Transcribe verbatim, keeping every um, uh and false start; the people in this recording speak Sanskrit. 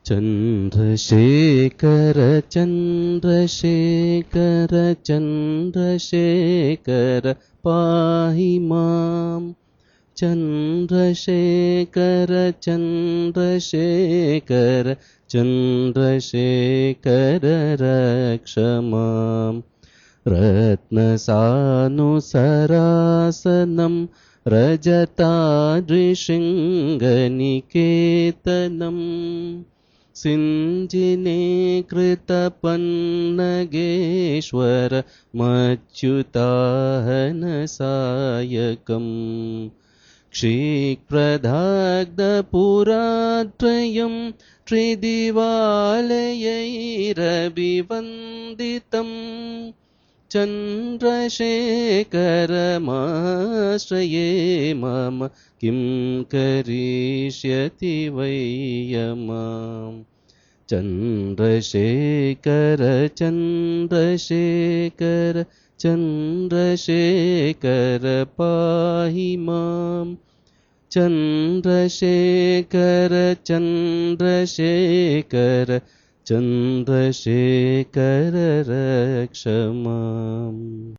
चन्द्रशेखर चन्द्रशेखर चन्द्रशेखर पाहि मां चन्द्रशेखर चन्द्रशेखर चन्द्रशेखर रक्ष मां रत्नसानुसरासनं रजताद्रिशृङ्गनिकेतनम् सिञ्जिनीकृतपन्नगेश्वर मच्युताहनसायकम् क्षिप्रदग्धपुरात्रयं त्रिदिवालयैरभिवन्दितम् चन्द्रशेखरमाश्रये मम किं करिष्यति वै यमाम् चन्द्रशेखर चन्द्रशेखर चन्द्रशेखर पाहि मां चन्द्रशेखर चन्द्रशेखर चन्द्रशेखर रक्ष माम्।